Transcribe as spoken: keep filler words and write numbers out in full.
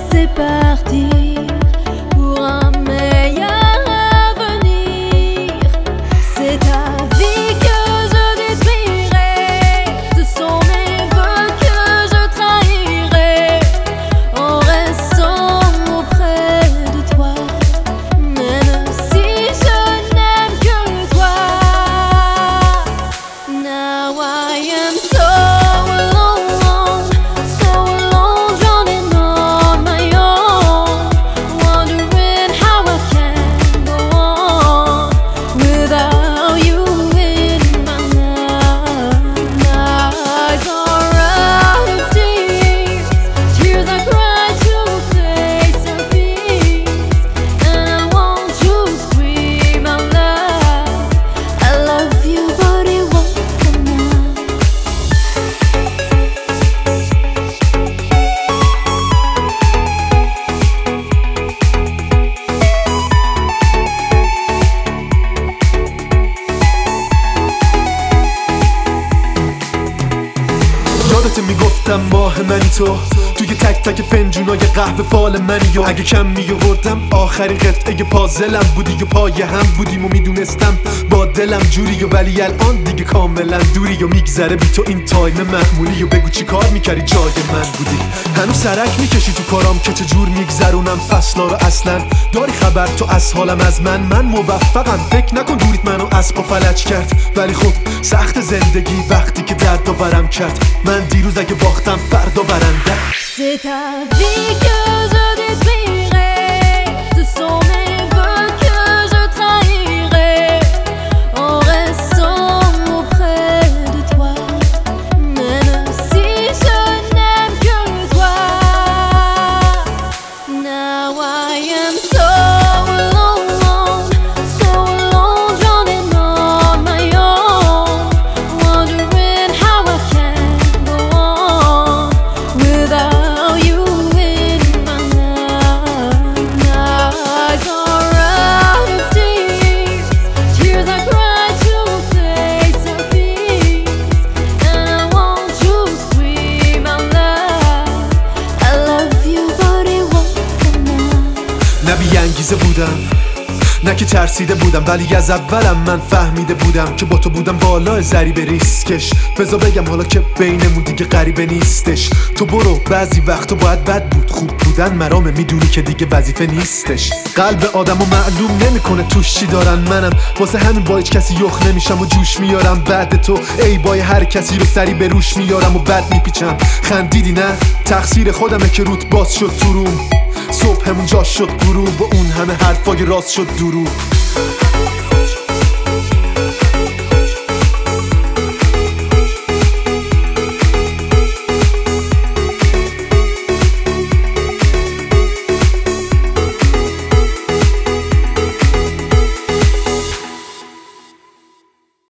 laisser partir pour un meilleur avenir. C'est ta vie que je détruirai, ce sont mes vœux que je trahirai en restant auprès de toi, même si je n'aime que toi. Now I am so alone, so alone, drowning on my own, wondering how I can go on without you in my life. My eyes are out of tears, tears I cry to face our fears, and I want to scream out loud, I love you but it won't come out. یادت میگفتم ماه منی تو توی تک تک فنجونای قهوه فال منی، و اگه کم میوردم آخرین قطعه پازلم بودی و پای هم بودیم و میدونستم با دلم جوری، و ولی الان دیگه کاملا دوری و میگذره بی تو این تایم معمولی، و بگو چی کار میکردی جای من بودی. هنوز سرک میکشی تو کارام که چجور میگذرونم فصلا رو، اصلا داری خبر تو از حالم از من؟ من موفقم، فکر نکن دوریت منو اسب و فلج کرد، ولی خب سخت زندگی وقتی که درد آورم کرد. من دیروز اگه باختم فردا برنده. C'est ta vie que je détruirai, ce sont mes vœux que je trahirai en restant auprès de toi, même si je n'aime que toi. Now I am so alone, so alone, drowning on my own, wondering how I can go on without you in my life. My eyes are out of tears, tears I cry to face our fears, and I want to scream out loud, I love you but it won't come out. نه بی انگیزه بودم، نه که ترسیده بودم، ولی از اولم من فهمیده بودم که با تو بودم بالا ضریب ریسکش. بذار بگم حالا که بینمون دیگه غریبه نیستش، تو برو بعضی وقتا باید بد بود، خوب بودن مرامه، میدونی که دیگه وظیفه نیستش. قلب آدمو معلوم نمیکنه توش چی دارن، منم واسه همین با هیچ کسی یخ نمیشم و جوش میارم بعد تو، ای بای هر کسی رو سری به روش میارم و بد میپیچم. خندیدی نه؟ تقصیر خودمه که روت باز شد تو روم، صبحمون جاش شد غروب و اون همه حرفای راست شد دروغ.